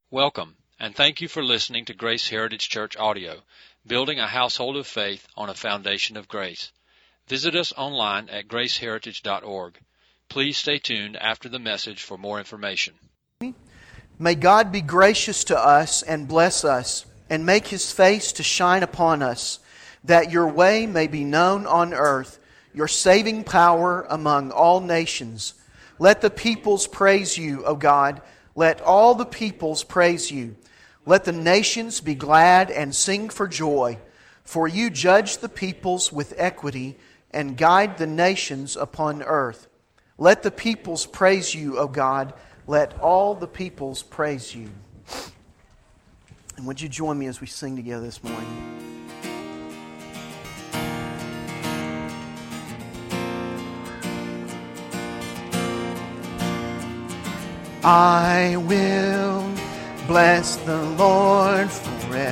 Welcome, and thank you for listening to Grace Heritage Church Audio, building a household of faith on a foundation of grace. Visit us online at graceheritage.org. Please stay tuned after the message for more information. May God be gracious to us and bless us, and make His face to shine upon us, that your way may be known on earth, your saving power among all nations. Let the peoples praise you, O God. Let all the peoples praise you. Let the nations be glad and sing for joy. For you judge the peoples with equity and guide the nations upon earth. Let the peoples praise you, O God. Let all the peoples praise you. And would you join me as we sing together this morning? I will bless the Lord forever.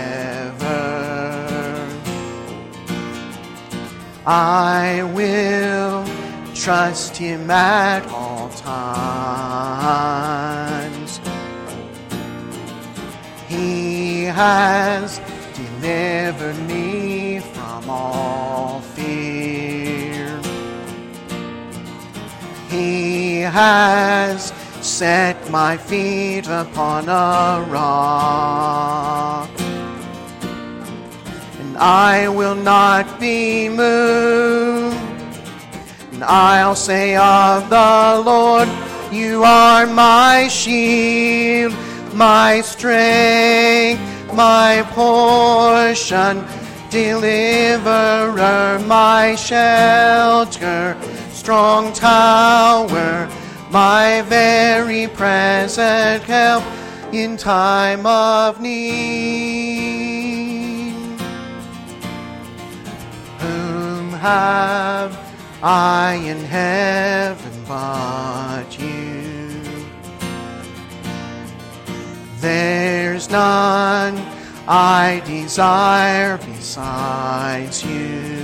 I will trust Him at all times. He has delivered me from all fear. He has set my feet upon a rock, and I will not be moved. And I'll say of the Lord, you are my shield, my strength, my portion, deliverer, my shelter, strong tower, my very present help in time of need. Whom have I in heaven but you? There's none I desire besides you.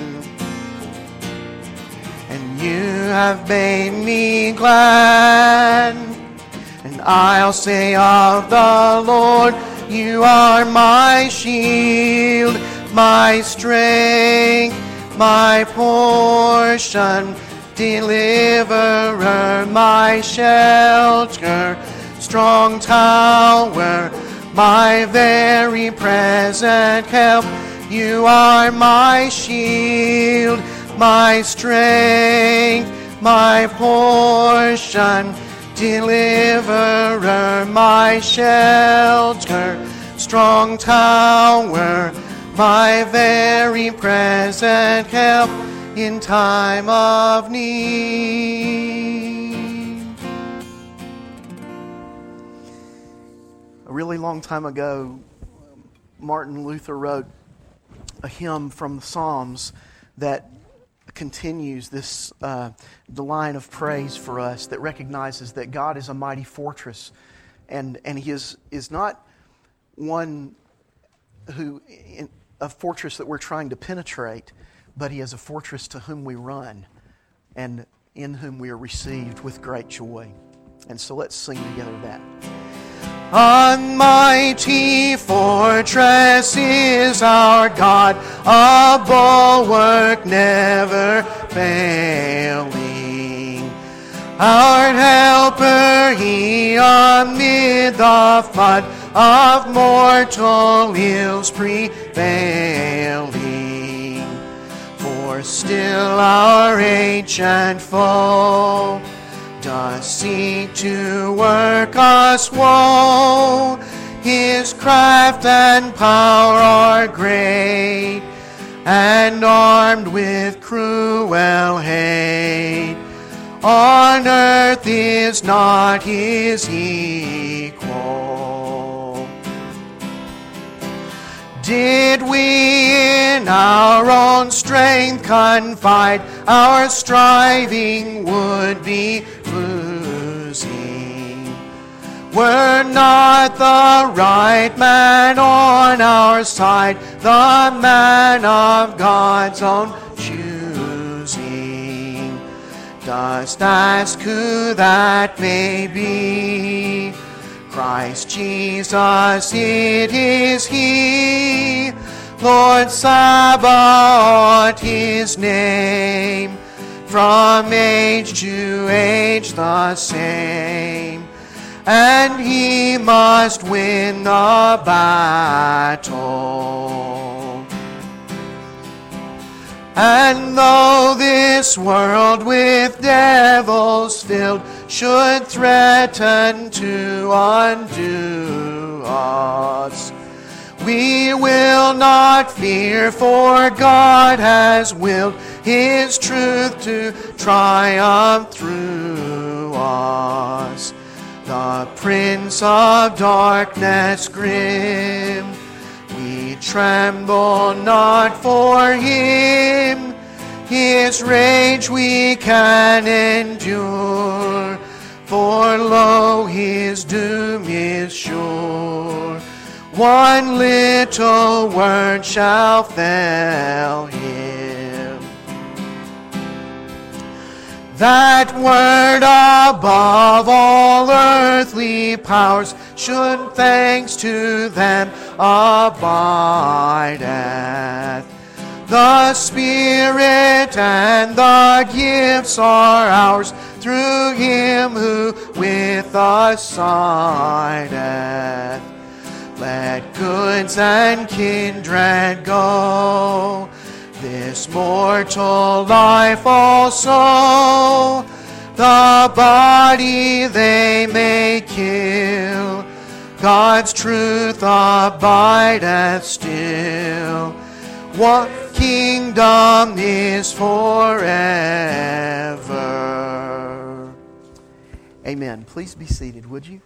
You have made me glad, and I'll say of the Lord, you are my shield, my strength, my portion, deliverer, my shelter, strong tower, my very present help. You are my shield, my strength, my portion, deliverer, my shelter, strong tower, my very present help in time of need. A really long time ago, Martin Luther wrote a hymn from the Psalms that continues this the line of praise for us, that recognizes that God is a mighty fortress, and He is not one who a fortress that we're trying to penetrate, but He is a fortress to whom we run and in whom we are received with great joy. And so let's sing together that. A mighty fortress is our God, a bulwark never failing. Our helper, He amid the flood of mortal ills prevailing. For still our ancient foe does seek to work us woe. His craft and power are great, and armed with cruel hate. On earth is not His equal. Did we in our own strength confide, our striving would be losing. Were not the right man on our side, the man of God's own choosing. Dost ask who that may be? Christ Jesus, it is He. Lord Sabaoth, His name. From age to age the same. And He must win the battle. And though this world with devils filled should threaten to undo us, we will not fear, for God has willed His truth to triumph through us. The Prince of Darkness grim, we tremble not for Him. His rage we can endure, for lo, His doom is sure. One little word shall fell Him. That word above all earthly powers should thanks to them abideth. The Spirit and the gifts are ours through Him who with us sideth. Let goods and kindred go, this mortal life also. The body they may kill, God's truth abideth still. What kingdom is forever. Amen. Please be seated, would you?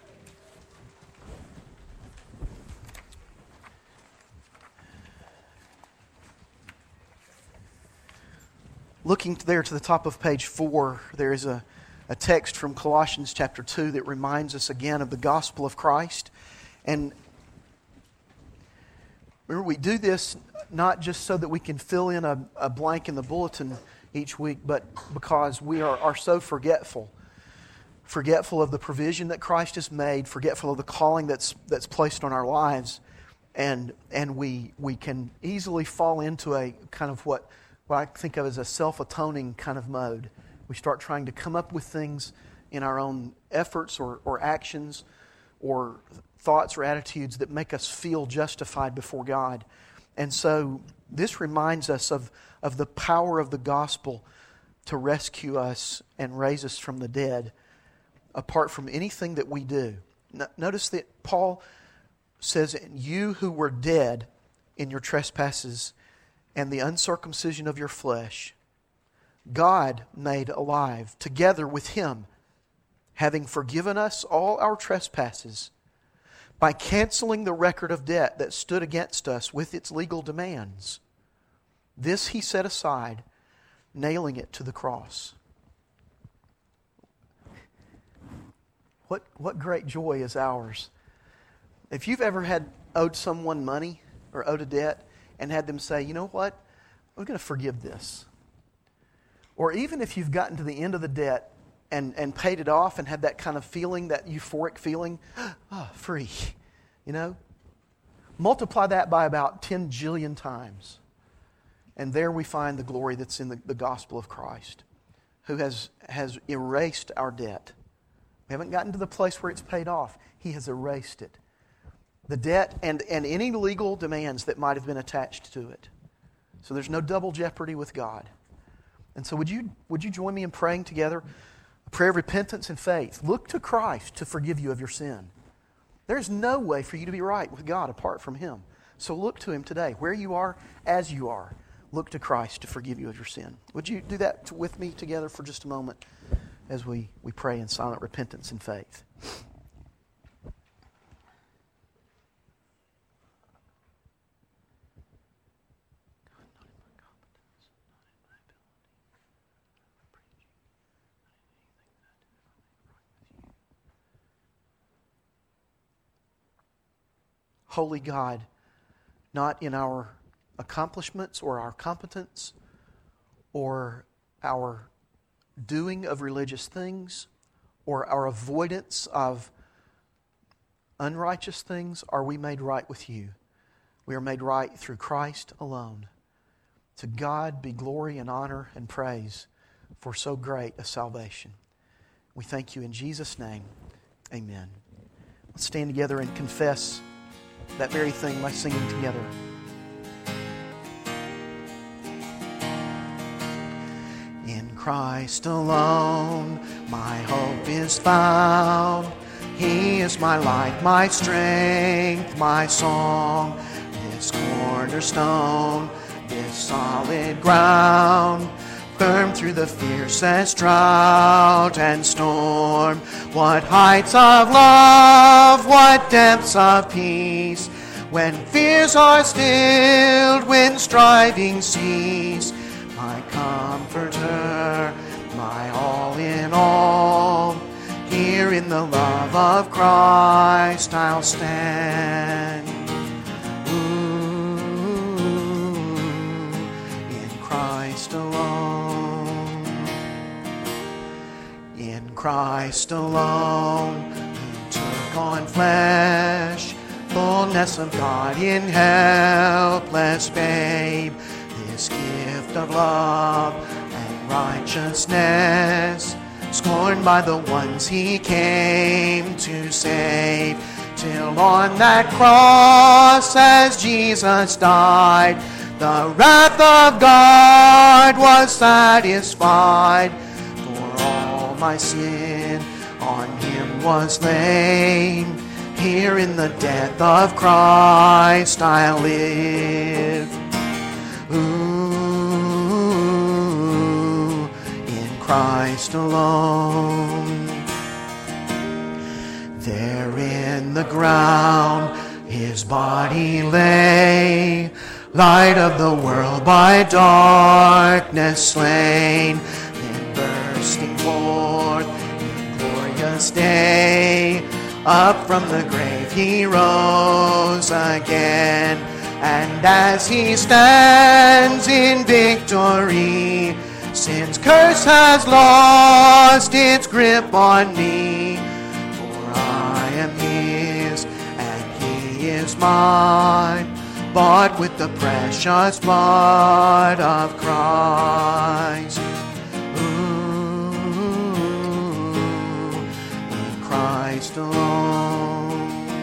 Looking there to the top of page 4, there is a text from Colossians chapter 2 that reminds us again of the gospel of Christ. And remember, we do this not just so that we can fill in a blank in the bulletin each week, but because we are so forgetful of the provision that Christ has made, forgetful of the calling that's placed on our lives, and we can easily fall into a kind of what I think of as a self-atoning kind of mode. We start trying to come up with things in our own efforts or actions or thoughts or attitudes that make us feel justified before God. And so this reminds us of the power of the gospel to rescue us and raise us from the dead apart from anything that we do. Notice that Paul says, you who were dead in your trespasses and the uncircumcision of your flesh, God made alive together with Him, having forgiven us all our trespasses by canceling the record of debt that stood against us with its legal demands. This He set aside, nailing it to the cross. What great joy is ours. If you've ever owed someone money or owed a debt, and had them say, you know what, I'm going to forgive this. Or even if you've gotten to the end of the debt and paid it off and had that kind of feeling, that euphoric feeling, free, multiply that by about 10 jillion times. And there we find the glory that's in the gospel of Christ, who has erased our debt. We haven't gotten to the place where it's paid off. He has erased it. The debt and any legal demands that might have been attached to it. So there's no double jeopardy with God. And so would you join me in praying together a prayer of repentance and faith? Look to Christ to forgive you of your sin. There's no way for you to be right with God apart from Him. So look to Him today. Where you are, as you are, look to Christ to forgive you of your sin. Would you do that with me together for just a moment as we pray in silent repentance and faith? Holy God, not in our accomplishments or our competence or our doing of religious things or our avoidance of unrighteous things are we made right with you. We are made right through Christ alone. To God be glory and honor and praise for so great a salvation. We thank you in Jesus' name. Amen. Let's stand together and confess that very thing by singing together. In Christ alone my hope is found. He is my light, my strength, my song. This cornerstone, this solid ground, firm through the fiercest drought and storm. What heights of love, what depths of peace, when fears are stilled, when striving cease. My comforter, my all in all, here in the love of Christ I'll stand. In Christ alone, in Christ alone, who took on flesh, fullness of God in helpless babe. This gift of love and righteousness, scorned by the ones He came to save. Till on that cross, as Jesus died, the wrath of God was satisfied. For all my sin on Him was laid. Here in the death of Christ I'll live. In Christ alone. There in the ground His body lay, light of the world by darkness slain, then bursting forth in glorious day, up from the grave He rose again. And as He stands in victory, sin's curse has lost its grip on me. For I am His and He is mine, bought with the precious blood of Christ. In Christ alone.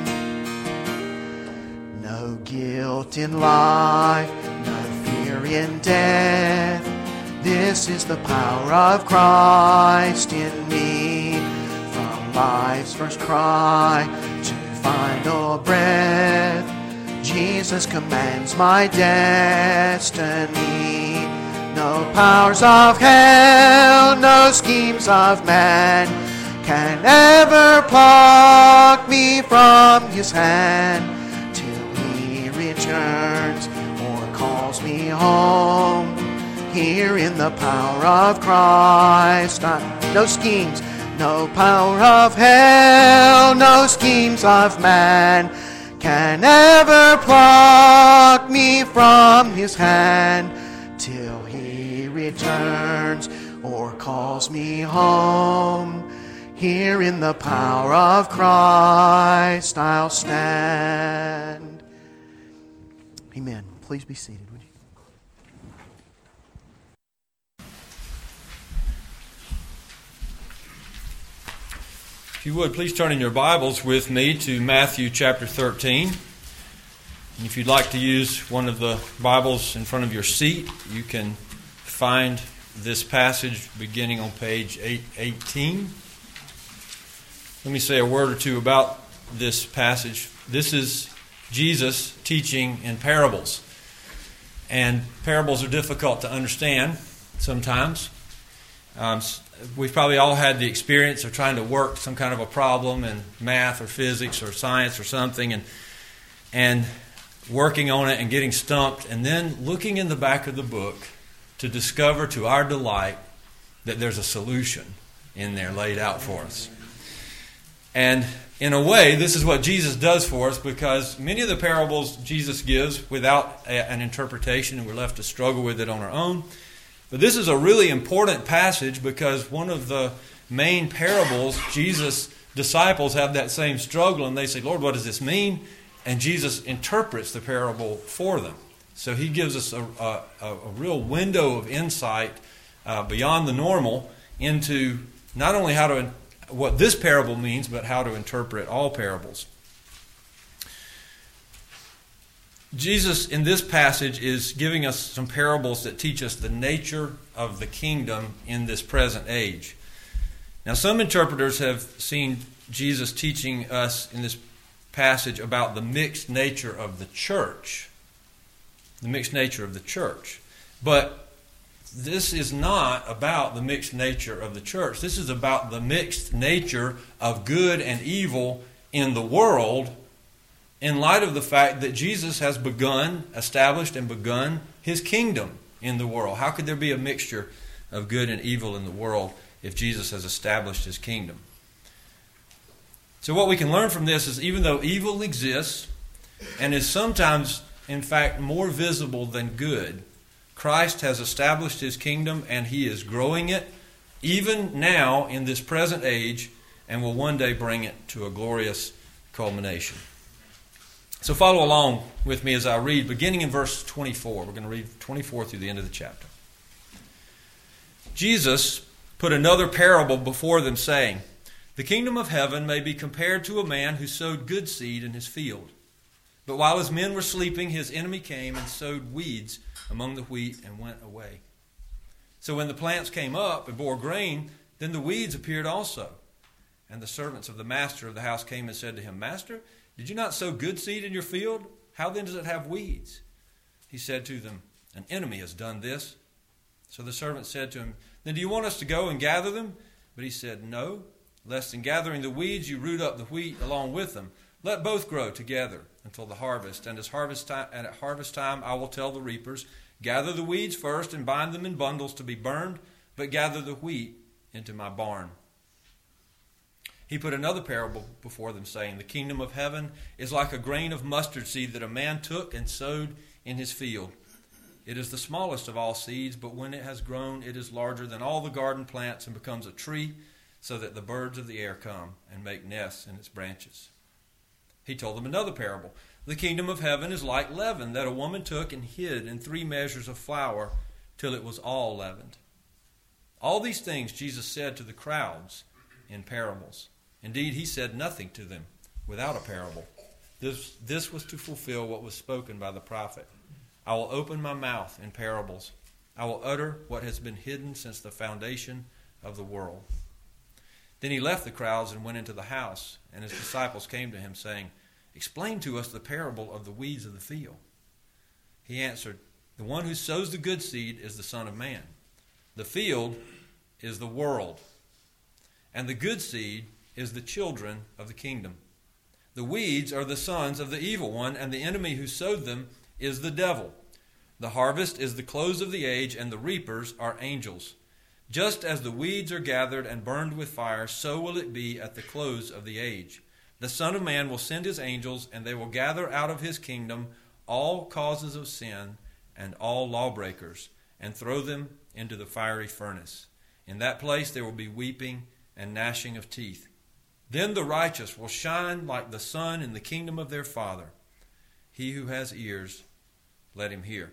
No guilt in life, no fear in death. This is the power of Christ in me. From life's first cry to final breath, Jesus commands my destiny. No powers of hell, no schemes of man can ever pluck me from His hand. Till He returns or calls me home, here in the power of Christ. No schemes, no power of hell, no schemes of man can ever pluck me from His hand. Till He returns or calls me home, here in the power of Christ I'll stand. Amen. Please be seated, would you? If you would, please turn in your Bibles with me to Matthew chapter 13. And if you'd like to use one of the Bibles in front of your seat, you can find this passage beginning on page 818. Let me say a word or two about this passage. This is Jesus teaching in parables. And parables are difficult to understand sometimes. We've probably all had the experience of trying to work some kind of a problem in math or physics or science or something and working on it and getting stumped, and then looking in the back of the book to discover to our delight that there's a solution in there laid out for us. And in a way, this is what Jesus does for us, because many of the parables Jesus gives without an interpretation, and we're left to struggle with it on our own. But this is a really important passage because one of the main parables Jesus disciples have that same struggle, and they say, Lord, what does this mean? And Jesus interprets the parable for them. So he gives us a real window of insight beyond the normal into not only what this parable means, but how to interpret all parables. Jesus, in this passage, is giving us some parables that teach us the nature of the kingdom in this present age. Now, some interpreters have seen Jesus teaching us in this passage about the mixed nature of the church. The mixed nature of the church. But this is not about the mixed nature of the church. This is about the mixed nature of good and evil in the world, in light of the fact that Jesus has established and begun his kingdom in the world. How could there be a mixture of good and evil in the world if Jesus has established his kingdom? So what we can learn from this is, even though evil exists and is sometimes, in fact, more visible than good, Christ has established his kingdom and he is growing it even now in this present age, and will one day bring it to a glorious culmination. So follow along with me as I read, beginning in verse 24. We're going to read 24 through the end of the chapter. Jesus put another parable before them, saying, "The kingdom of heaven may be compared to a man who sowed good seed in his field. But while his men were sleeping, his enemy came and sowed weeds among the wheat and went away. So when the plants came up and bore grain, then the weeds appeared also. And the servants of the master of the house came and said to him, 'Master, did you not sow good seed in your field? How then does it have weeds?' He said to them, 'An enemy has done this.' So the servants said to him, 'Then do you want us to go and gather them?' But he said, 'No, lest in gathering the weeds you root up the wheat along with them. Let both grow together until the harvest. And at harvest time I will tell the reapers, gather the weeds first and bind them in bundles to be burned, but gather the wheat into my barn.' He put another parable before them, saying, 'The kingdom of heaven is like a grain of mustard seed that a man took and sowed in his field. It is the smallest of all seeds, but when it has grown, it is larger than all the garden plants and becomes a tree, so that the birds of the air come and make nests in its branches.' He told them another parable. 'The kingdom of heaven is like leaven that a woman took and hid in 3 measures of flour till it was all leavened.' All these things Jesus said to the crowds in parables. Indeed, he said nothing to them without a parable. This was to fulfill what was spoken by the prophet. 'I will open my mouth in parables. I will utter what has been hidden since the foundation of the world.' Then he left the crowds and went into the house, and his disciples came to him, saying, 'Explain to us the parable of the weeds of the field.' He answered, 'The one who sows the good seed is the Son of Man. The field is the world, and the good seed is the children of the kingdom. The weeds are the sons of the evil one, and the enemy who sowed them is the devil. The harvest is the close of the age, and the reapers are angels. Just as the weeds are gathered and burned with fire, so will it be at the close of the age. The Son of Man will send his angels, and they will gather out of his kingdom all causes of sin and all lawbreakers, and throw them into the fiery furnace. In that place there will be weeping and gnashing of teeth. Then the righteous will shine like the sun in the kingdom of their Father. He who has ears, let him hear.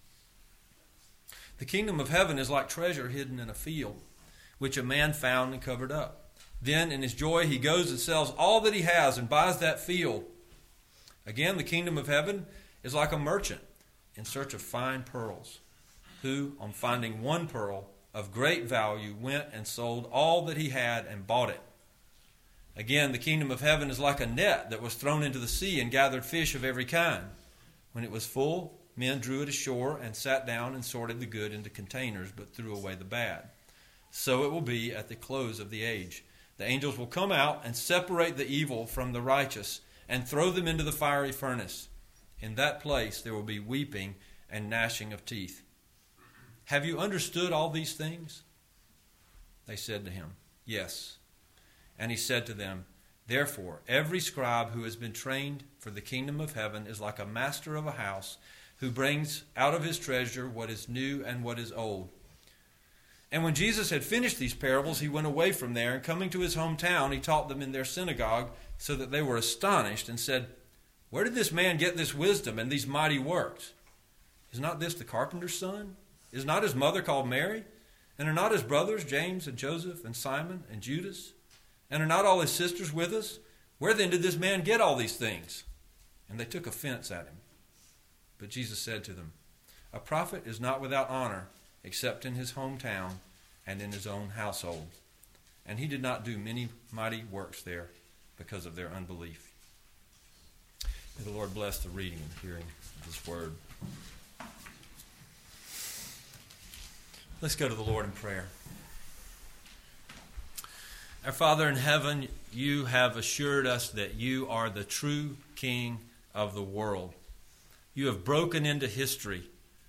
The kingdom of heaven is like treasure hidden in a field, which a man found and covered up. Then in his joy he goes and sells all that he has and buys that field. Again, the kingdom of heaven is like a merchant in search of fine pearls, who, on finding one pearl of great value, went and sold all that he had and bought it. Again, the kingdom of heaven is like a net that was thrown into the sea and gathered fish of every kind. When it was full, men drew it ashore and sat down and sorted the good into containers, but threw away the bad. So it will be at the close of the age. The angels will come out and separate the evil from the righteous and throw them into the fiery furnace. In that place there will be weeping and gnashing of teeth. Have you understood all these things?' They said to him, 'Yes.' And he said to them, 'Therefore, every scribe who has been trained for the kingdom of heaven is like a master of a house who brings out of his treasure what is new and what is old.' And when Jesus had finished these parables, he went away from there, and coming to his hometown, he taught them in their synagogue, so that they were astonished and said, "Where did this man get this wisdom and these mighty works? Is not this the carpenter's son? Is not his mother called Mary? And are not his brothers James and Joseph and Simon and Judas? And are not all his sisters with us? Where then did this man get all these things?" And they took offense at him. But Jesus said to them, "A prophet is not without honor, except in his hometown and in his own household." And he did not do many mighty works there because of their unbelief. May the Lord bless the reading and hearing of his word. Let's go to the Lord in prayer. Our Father in heaven, you have assured us that you are the true King of the world. You have broken into history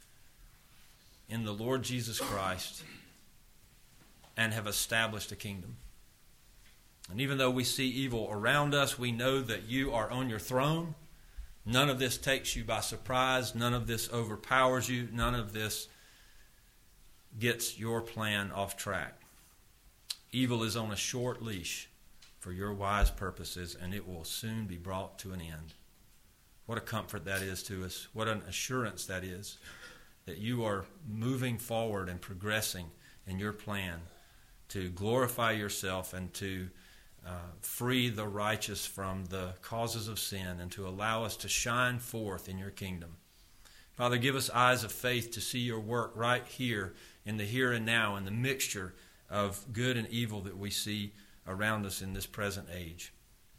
in the Lord Jesus Christ and have established a kingdom. And even though we see evil around us, we know that you are on your throne. None of this takes you by surprise. None of this overpowers you. None of this gets your plan off track. Evil is on a short leash for your wise purposes, and it will soon be brought to an end. What a comfort that is to us. What an assurance that is, that you are moving forward and progressing in your plan to glorify yourself and to free the righteous from the causes of sin and to allow us to shine forth in your kingdom. Father, give us eyes of faith to see your work right here in the here and now, in the mixture of good and evil that we see around us in this present age.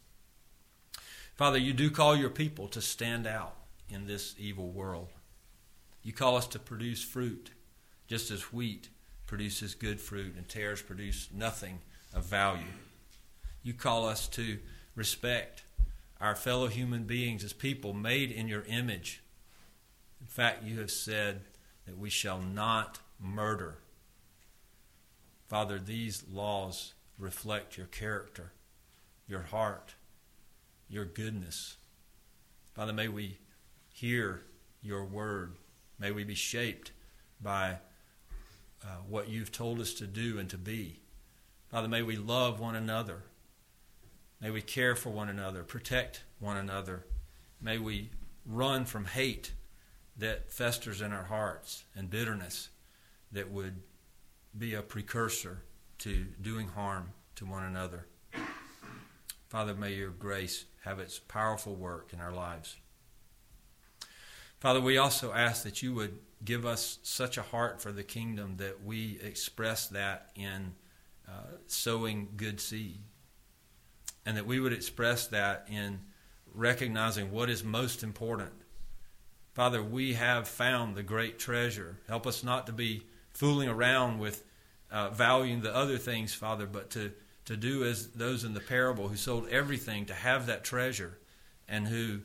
Father, you do call your people to stand out in this evil world. You call us to produce fruit, just as wheat produces good fruit and tares produce nothing of value. You call us to respect our fellow human beings as people made in your image. In fact, you have said that we shall not murder. Father, these laws reflect your character, your heart, your goodness. Father, may we hear your word. May we be shaped by what you've told us to do and to be. Father, may we love one another. May we care for one another, protect one another. May we run from hate that festers in our hearts and bitterness that would be a precursor to doing harm to one another. Father, may your grace have its powerful work in our lives. Father, we also ask that you would give us such a heart for the kingdom that we express that in sowing good seed. And that we would express that in recognizing what is most important. Father, we have found the great treasure. Help us not to be fooling around with valuing the other things, Father, but to do as those in the parable who sold everything to have that treasure, and who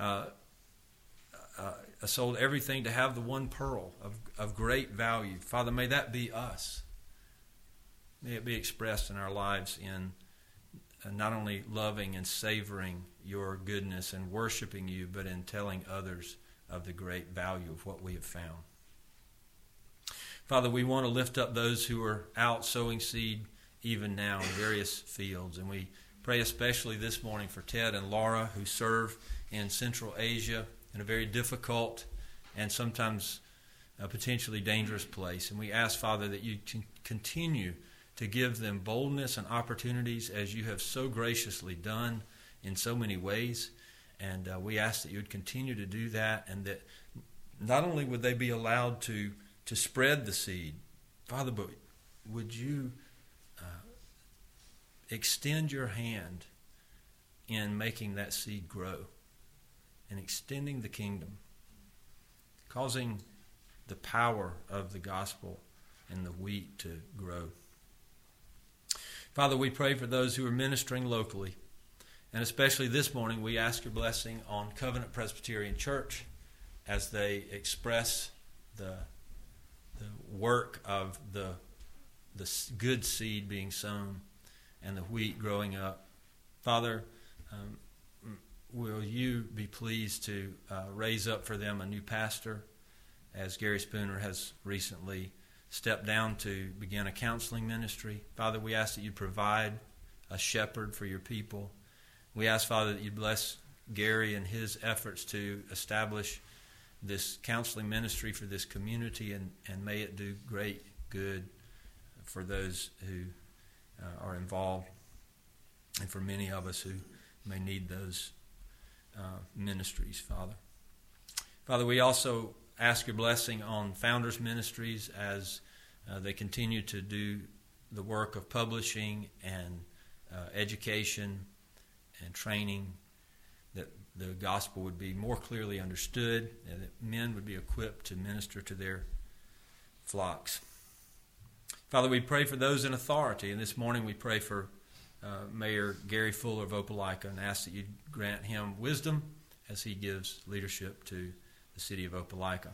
sold everything to have the one pearl of great value. Father, may that be us. May it be expressed in our lives in not only loving and savoring your goodness and worshiping you, but in telling others of the great value of what we have found. Father, we want to lift up those who are out sowing seed even now in various fields. And we pray especially this morning for Ted and Laura, who serve in Central Asia in a very difficult and sometimes a potentially dangerous place. And we ask, Father, that you continue to give them boldness and opportunities as you have so graciously done in so many ways. And we ask that you would continue to do that, and that not only would they be allowed to spread the seed, Father, but would you extend your hand in making that seed grow and extending the kingdom, causing the power of the gospel and the wheat to grow. Father, we pray for those who are ministering locally, and especially this morning we ask your blessing on Covenant Presbyterian Church as they express the work of the good seed being sown and the wheat growing up. Father, will you be pleased to raise up for them a new pastor, as Gary Spooner has recently stepped down to begin a counseling ministry. Father, we ask that you provide a shepherd for your people. We ask, Father, that you bless Gary and his efforts to establish this counseling ministry for this community, and may it do great good for those who are involved, and for many of us who may need those ministries, Father. Father, we also ask your blessing on Founders Ministries as they continue to do the work of publishing and education and training, that the gospel would be more clearly understood, and that men would be equipped to minister to their flocks. Father, we pray for those in authority, and this morning we pray for Mayor Gary Fuller of Opelika, and ask that you grant him wisdom as he gives leadership to the city of Opelika.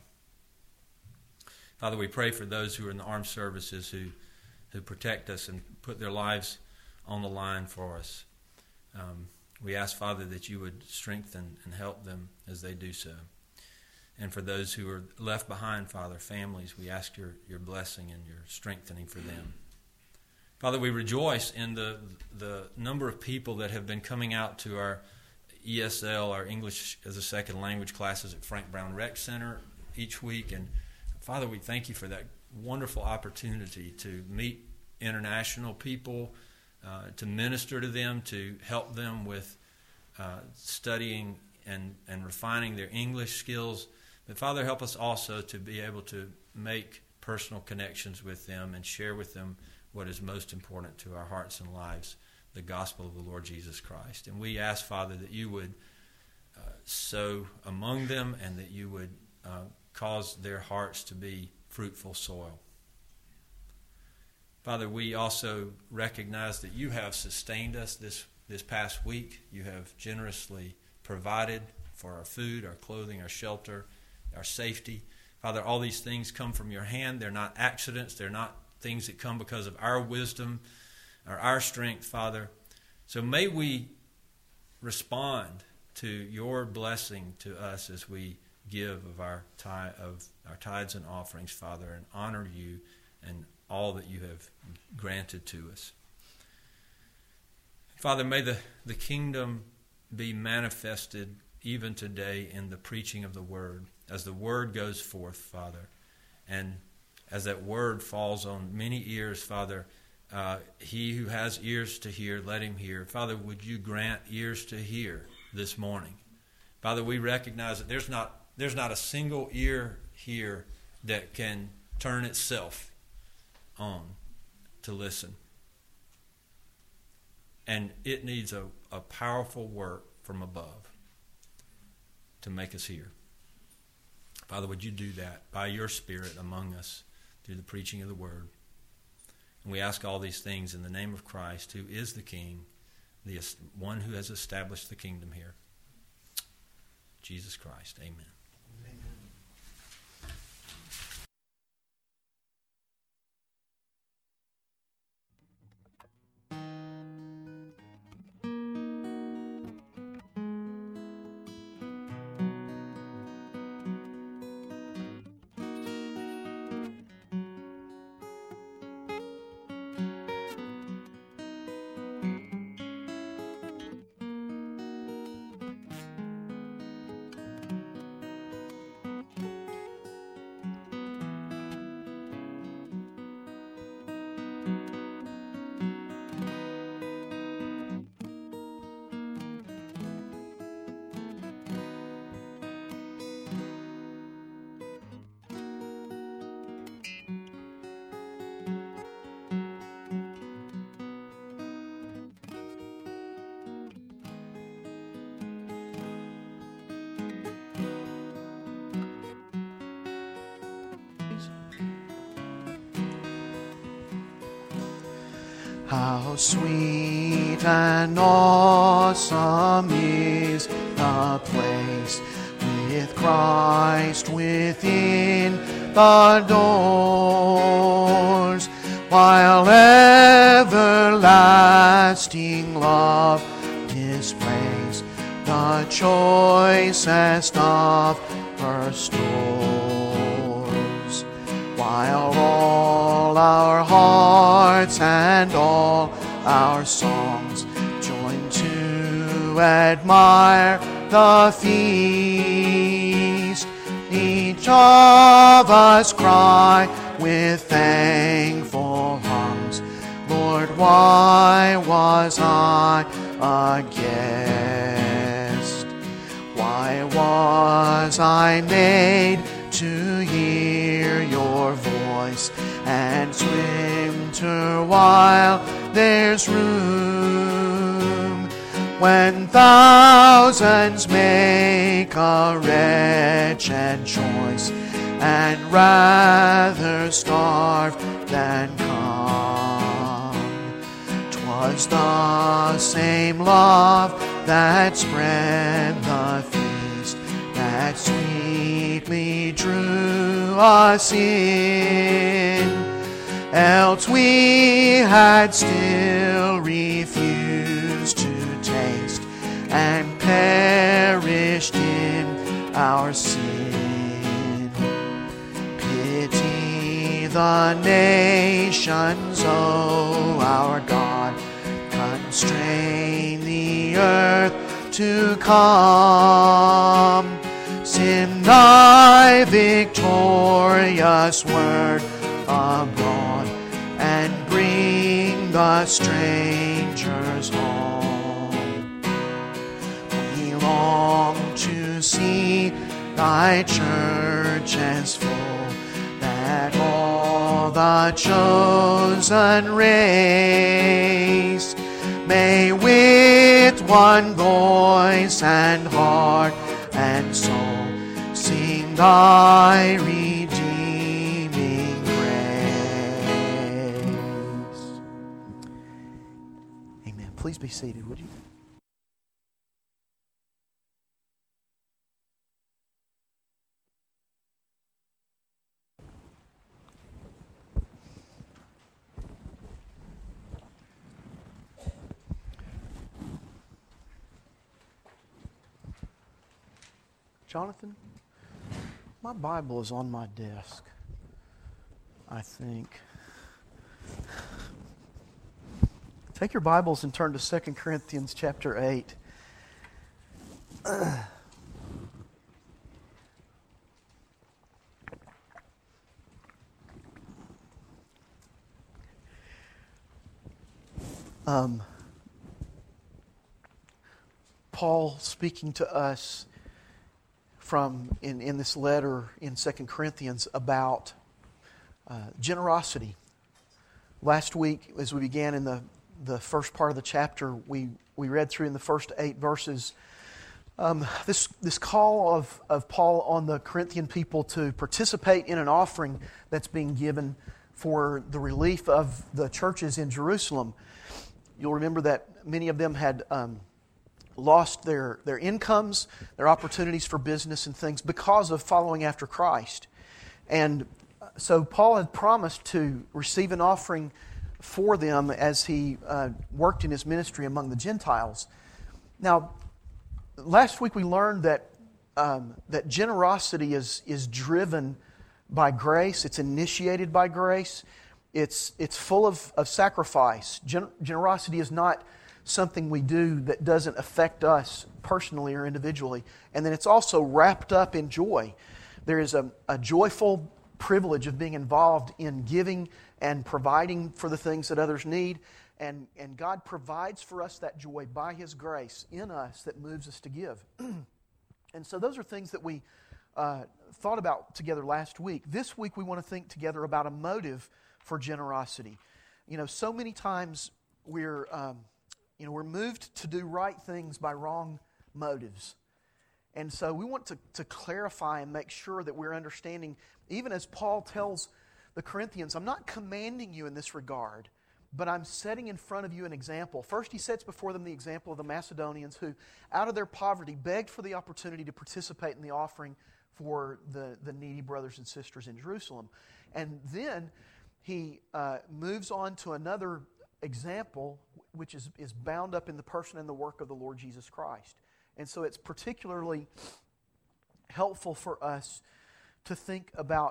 Father, we pray for those who are in the armed services who protect us and put their lives on the line for us. We ask, Father, that you would strengthen and help them as they do so. And for those who are left behind, Father, families, we ask your blessing and your strengthening for them. Father, we rejoice in the number of people that have been coming out to our ESL, our English as a Second Language classes at Frank Brown Rec Center each week. And Father, we thank you for that wonderful opportunity to meet international people, to minister to them, to help them with studying and refining their English skills. But Father, help us also to be able to make personal connections with them and share with them what is most important to our hearts and lives, the gospel of the Lord Jesus Christ. And we ask, Father, that you would sow among them, and that you would cause their hearts to be fruitful soil. Father, we also recognize that you have sustained us this past week. You have generously provided for our food, our clothing, our shelter, our safety. Father, all these things come from your hand. They're not accidents. They're not things that come because of our wisdom or our strength, Father. So may we respond to your blessing to us as we give of our tithes and offerings, Father, and honor you and all that you have granted to us. Father, may the kingdom be manifested even today in the preaching of the word, as the word goes forth, Father, and as that word falls on many ears, Father, he who has ears to hear, let him hear. Father, would you grant ears to hear this morning? Father, we recognize that there's not a single ear here that can turn itself on to listen. And it needs a powerful work from above to make us hear. Father, would you do that by your Spirit among us through the preaching of the word? And we ask all these things in the name of Christ, who is the King, the one who has established the kingdom here. Jesus Christ. Amen. How sweet and awesome is the place with Christ within the doors, while everlasting love displays the choicest of her stores. while all our hearts and all our songs join to admire the feast. Each of us cry with thankful hearts, Lord, why was I a guest? Why was I made to hear your voice and swim to while there's room? When thousands make a wretched choice and rather starve than come, 'twas the same love that spread the feast, that sweetly drew us in. Else we had still refused to taste and perished in our sin. Pity the nations, O our God, constrain the earth to come. Send thy victorious word abroad and bring the strangers home. We long to see thy churches full, that all the chosen race may with one voice and heart and soul sing thy redeeming grace. Amen. Please be seated, would you? Jonathan, my Bible is on my desk, I think. Take your Bibles and turn to 2 Corinthians chapter 8. Paul speaking to us from in this letter in 2 Corinthians about generosity. Last week, as we began in the first part of the chapter, we read through in the first 8 verses this call of Paul on the Corinthian people to participate in an offering that's being given for the relief of the churches in Jerusalem. You'll remember that many of them had lost their incomes, their opportunities for business and things because of following after Christ. And so Paul had promised to receive an offering for them as he worked in his ministry among the Gentiles. Now, last week we learned that generosity is driven by grace. It's initiated by grace. It's full of sacrifice. Generosity is not something we do that doesn't affect us personally or individually. And then it's also wrapped up in joy. There is a joyful privilege of being involved in giving and providing for the things that others need. And God provides for us that joy by His grace in us that moves us to give. And so those are things that we thought about together last week. This week we want to think together about a motive for generosity. You know, so many times we're moved to do right things by wrong motives. And so we want to clarify and make sure that we're understanding, even as Paul tells the Corinthians, I'm not commanding you in this regard, but I'm setting in front of you an example. First, he sets before them the example of the Macedonians who, out of their poverty, begged for the opportunity to participate in the offering for the needy brothers and sisters in Jerusalem. And then he moves on to another example, which is bound up in the person and the work of the Lord Jesus Christ. And so it's particularly helpful for us to think about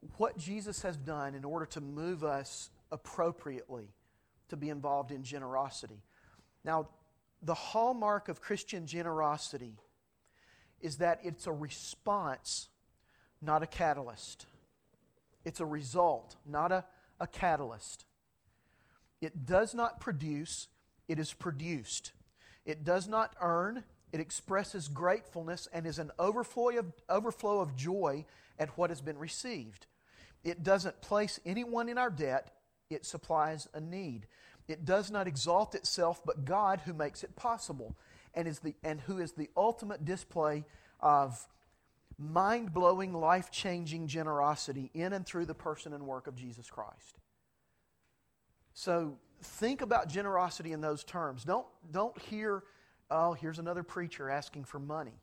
what Jesus has done in order to move us appropriately to be involved in generosity. Now, the hallmark of Christian generosity is that it's a response, not a catalyst. It's a result, not a catalyst. It does not produce, it is produced. It does not earn, it expresses gratefulness and is an overflow of joy at what has been received. It doesn't place anyone in our debt, it supplies a need. It does not exalt itself, but God who makes it possible and who is the ultimate display of mind-blowing, life-changing generosity in and through the person and work of Jesus Christ. So think about generosity in those terms. Don't hear, oh, here's another preacher asking for money.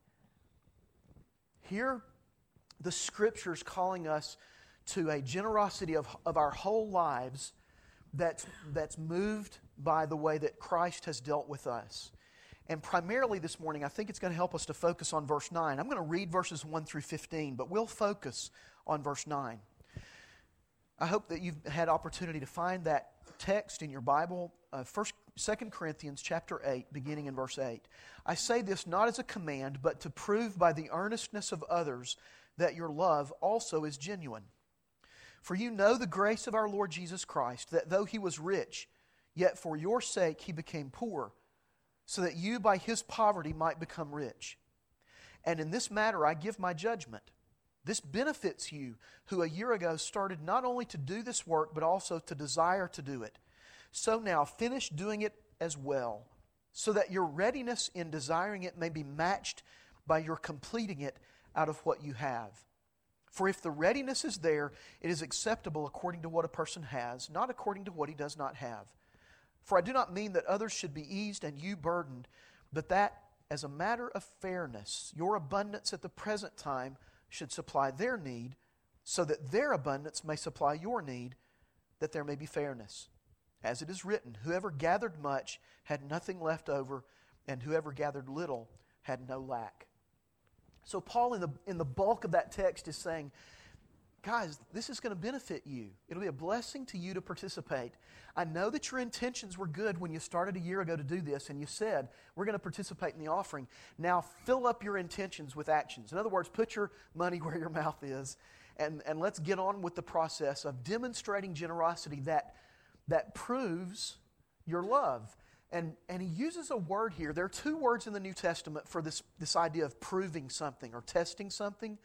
Hear the Scriptures calling us to a generosity of our whole lives that's moved by the way that Christ has dealt with us. And primarily this morning, I think it's going to help us to focus on verse 9. I'm going to read verses 1 through 15, but we'll focus on verse 9. I hope that you've had opportunity to find that text in your Bible, 2 Corinthians chapter 8, beginning in verse 8. I say this not as a command, but to prove by the earnestness of others that your love also is genuine. For you know the grace of our Lord Jesus Christ, that though He was rich, yet for your sake He became poor, so that you by His poverty might become rich. And in this matter I give my judgment. This benefits you, who a year ago started not only to do this work, but also to desire to do it. So now finish doing it as well, so that your readiness in desiring it may be matched by your completing it out of what you have. For if the readiness is there, it is acceptable according to what a person has, not according to what he does not have. For I do not mean that others should be eased and you burdened, but that, as a matter of fairness, your abundance at the present time should supply their need, so that their abundance may supply your need, that there may be fairness. As it is written, whoever gathered much had nothing left over, and whoever gathered little had no lack. So Paul, in the bulk of that text, is saying, guys, this is going to benefit you. It'll be a blessing to you to participate. I know that your intentions were good when you started a year ago to do this, and you said, we're going to participate in the offering. Now fill up your intentions with actions. In other words, put your money where your mouth is, and let's get on with the process of demonstrating generosity that proves your love. And he uses a word here. There are two words in the New Testament for this idea of proving something or testing something.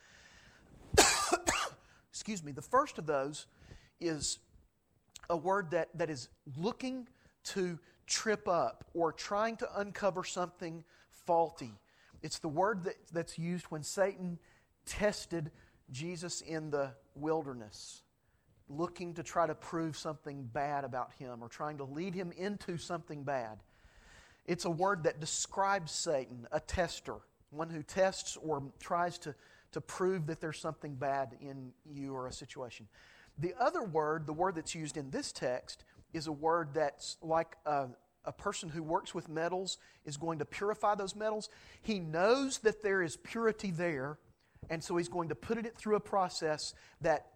Excuse me. The first of those is a word that is looking to trip up or trying to uncover something faulty. It's the word that's used when Satan tested Jesus in the wilderness, looking to try to prove something bad about Him or trying to lead Him into something bad. It's a word that describes Satan, a tester, one who tests or tries to prove that there's something bad in you or a situation. The other word, the word that's used in this text, is a word that's like a person who works with metals is going to purify those metals. He knows that there is purity there, and so he's going to put it through a process that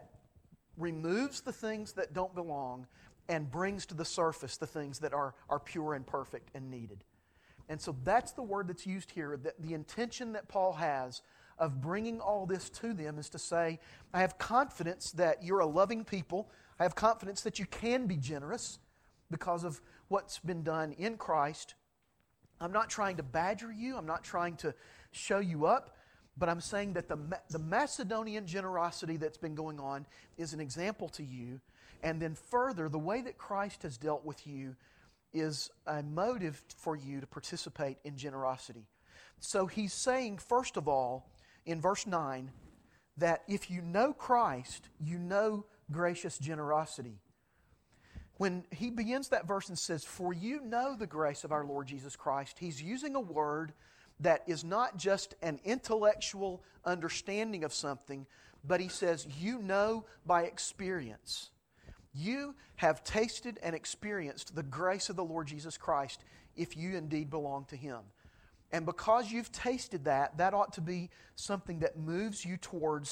removes the things that don't belong and brings to the surface the things that are pure and perfect and needed. And so that's the word that's used here. The intention that Paul has of bringing all this to them is to say, I have confidence that you're a loving people. I have confidence that you can be generous because of what's been done in Christ. I'm not trying to badger you. I'm not trying to show you up. But I'm saying that the Macedonian generosity that's been going on is an example to you. And then further, the way that Christ has dealt with you is a motive for you to participate in generosity. So he's saying, first of all, in verse 9, that if you know Christ, you know gracious generosity. When he begins that verse and says, for you know the grace of our Lord Jesus Christ, he's using a word that is not just an intellectual understanding of something, but he says, you know by experience. You have tasted and experienced the grace of the Lord Jesus Christ if you indeed belong to Him. And because you've tasted that ought to be something that moves you towards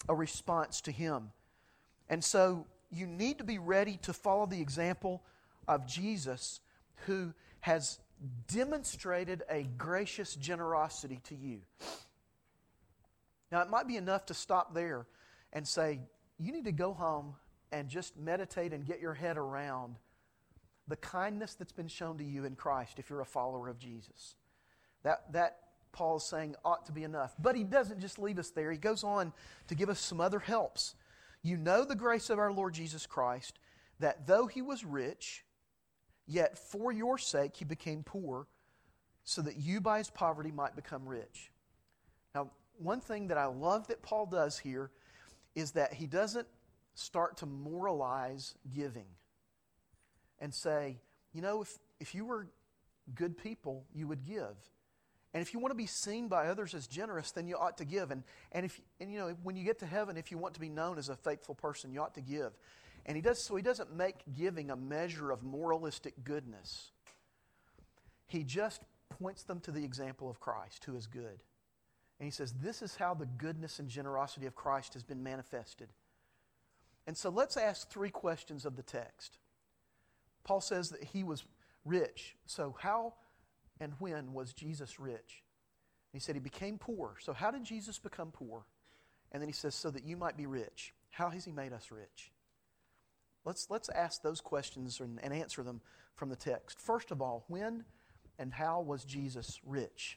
a response to Him. And so you need to be ready to follow the example of Jesus, who has demonstrated a gracious generosity to you. Now, it might be enough to stop there and say, you need to go home and just meditate and get your head around the kindness that's been shown to you in Christ if you're a follower of Jesus. That Paul's saying ought to be enough. But he doesn't just leave us there. He goes on to give us some other helps. You know the grace of our Lord Jesus Christ, that though He was rich, yet for your sake He became poor, so that you by His poverty might become rich. Now, one thing that I love that Paul does here is that he doesn't start to moralize giving and say, you know, if you were good people, you would give. And if you want to be seen by others as generous, then you ought to give. And you know, when you get to heaven, if you want to be known as a faithful person, you ought to give. And he doesn't make giving a measure of moralistic goodness. He just points them to the example of Christ, who is good. And he says, this is how the goodness and generosity of Christ has been manifested. And so let's ask 3 questions of the text. Paul says that He was rich. So how and when was Jesus rich? He said He became poor. So how did Jesus become poor? And then he says, so that you might be rich. How has He made us rich? Let's ask those questions and answer them from the text. First of all, when and how was Jesus rich?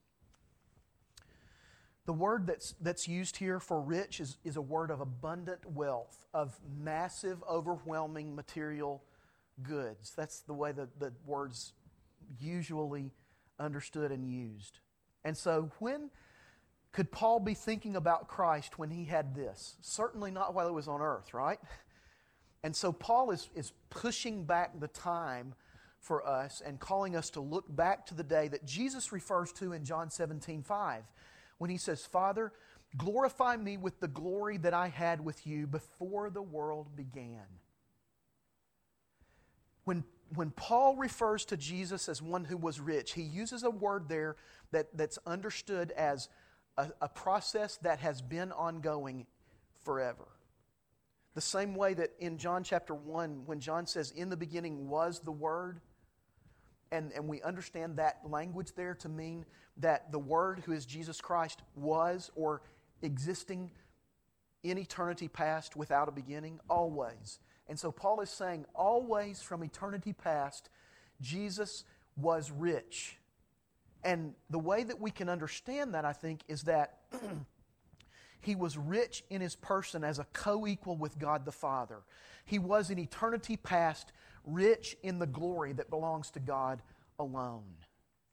The word that's used here for rich is a word of abundant wealth, of massive, overwhelming material goods. That's the way the word's usually understood and used. And so when could Paul be thinking about Christ when he had this? Certainly not while he was on earth, right? And so Paul is pushing back the time for us and calling us to look back to the day that Jesus refers to in John 17:5, when He says, Father, glorify me with the glory that I had with you before the world began. When Paul refers to Jesus as one who was rich, he uses a word there that's understood as a process that has been ongoing forever. The same way that in John chapter 1, when John says, in the beginning was the Word, and we understand that language there to mean that the Word, who is Jesus Christ, was or existing in eternity past without a beginning, always. And so Paul is saying, always from eternity past, Jesus was rich. And the way that we can understand that, I think, is that He was rich in His person as a co-equal with God the Father. He was in eternity past rich in the glory that belongs to God alone.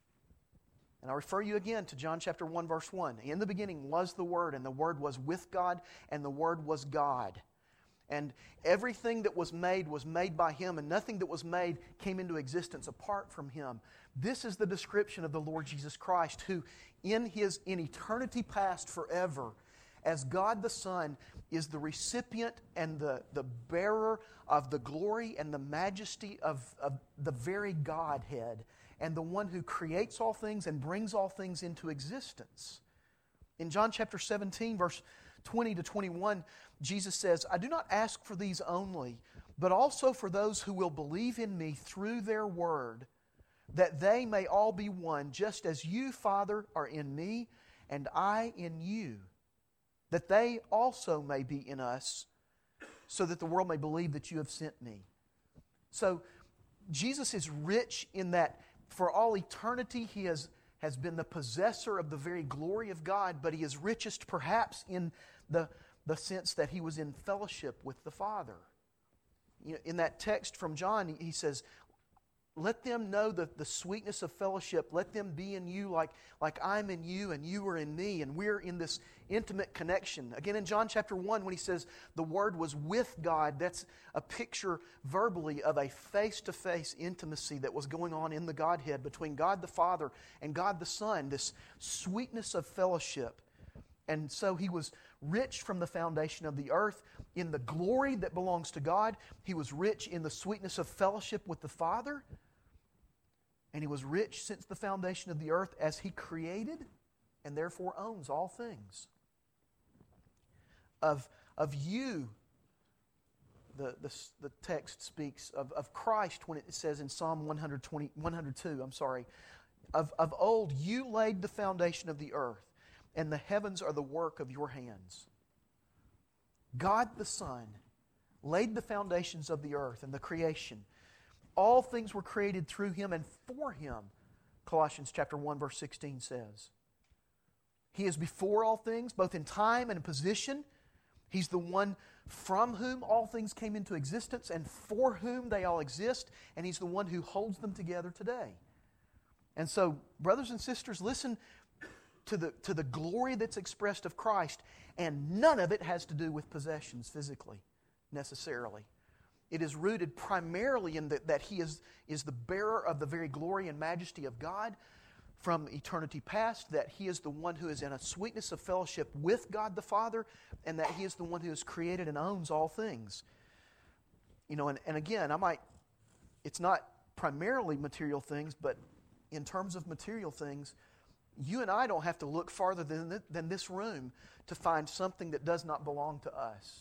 And I refer you again to John chapter 1, verse 1. In the beginning was the Word, and the Word was with God, and the Word was God. And everything that was made by Him, and nothing that was made came into existence apart from Him. This is the description of the Lord Jesus Christ, who in eternity past forever, as God the Son, is the recipient and the bearer of the glory and the majesty of the very Godhead, and the one who creates all things and brings all things into existence. In John chapter 17, verse 20 to 21, Jesus says, I do not ask for these only, but also for those who will believe in me through their word, that they may all be one, just as you, Father, are in me, and I in you, that they also may be in us, so that the world may believe that you have sent me. So, Jesus is rich in that for all eternity He has been the possessor of the very glory of God, but He is richest perhaps in the sense that He was in fellowship with the Father. You know, in that text from John, he says, let them know the sweetness of fellowship. Let them be in you like I'm in you and you are in me, and we're in this intimate connection. Again, in John chapter 1, when he says the Word was with God, that's a picture verbally of a face-to-face intimacy that was going on in the Godhead between God the Father and God the Son, this sweetness of fellowship. And so He was rich from the foundation of the earth in the glory that belongs to God. He was rich in the sweetness of fellowship with the Father. And He was rich since the foundation of the earth as He created and therefore owns all things. of you. The text speaks of Christ when it says in Psalm 102, of old you laid the foundation of the earth, and the heavens are the work of your hands. God the Son laid the foundations of the earth and the creation. All things were created through Him and for Him, Colossians chapter 1, verse 16 says. He is before all things, both in time and in position. He's the one from whom all things came into existence and for whom they all exist, and He's the one who holds them together today. And so, brothers and sisters, listen to the glory that's expressed of Christ, and none of it has to do with possessions physically, necessarily. It is rooted primarily in that He is the bearer of the very glory and majesty of God from eternity past, that He is the one who is in a sweetness of fellowship with God the Father, and that He is the one who has created and owns all things. You know, and again, it's not primarily material things, but in terms of material things, you and I don't have to look farther than this room to find something that does not belong to us.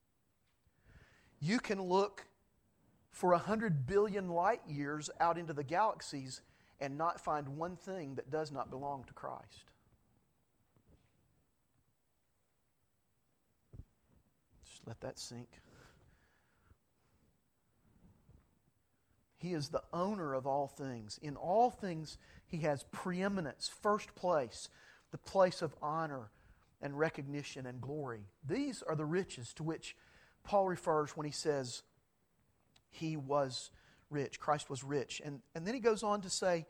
You can look for 100 billion light years out into the galaxies and not find one thing that does not belong to Christ. Just let that sink. He is the owner of all things. In all things, He has preeminence, first place, the place of honor and recognition and glory. These are the riches to which Paul refers when he says He was rich. Christ was rich. And then he goes on to say,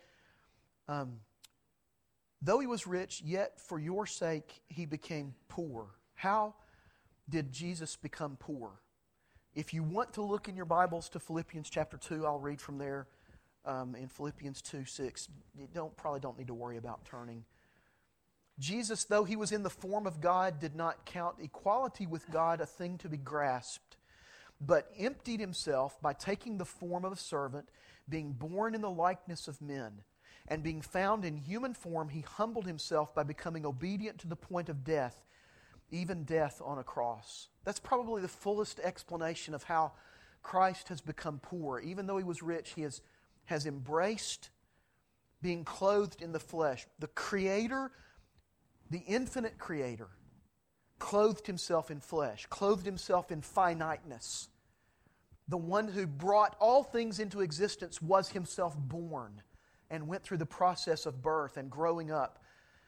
though He was rich, yet for your sake He became poor. How did Jesus become poor? If you want to look in your Bibles to Philippians chapter 2, I'll read from there in Philippians 2:6. You probably don't need to worry about turning. Jesus, though He was in the form of God, did not count equality with God a thing to be grasped, but emptied Himself by taking the form of a servant, being born in the likeness of men. And being found in human form, He humbled Himself by becoming obedient to the point of death, even death on a cross. That's probably the fullest explanation of how Christ has become poor. Even though He was rich, He has embraced being clothed in the flesh. The Creator, the infinite Creator, clothed Himself in flesh, clothed Himself in finiteness. The one who brought all things into existence was Himself born and went through the process of birth and growing up.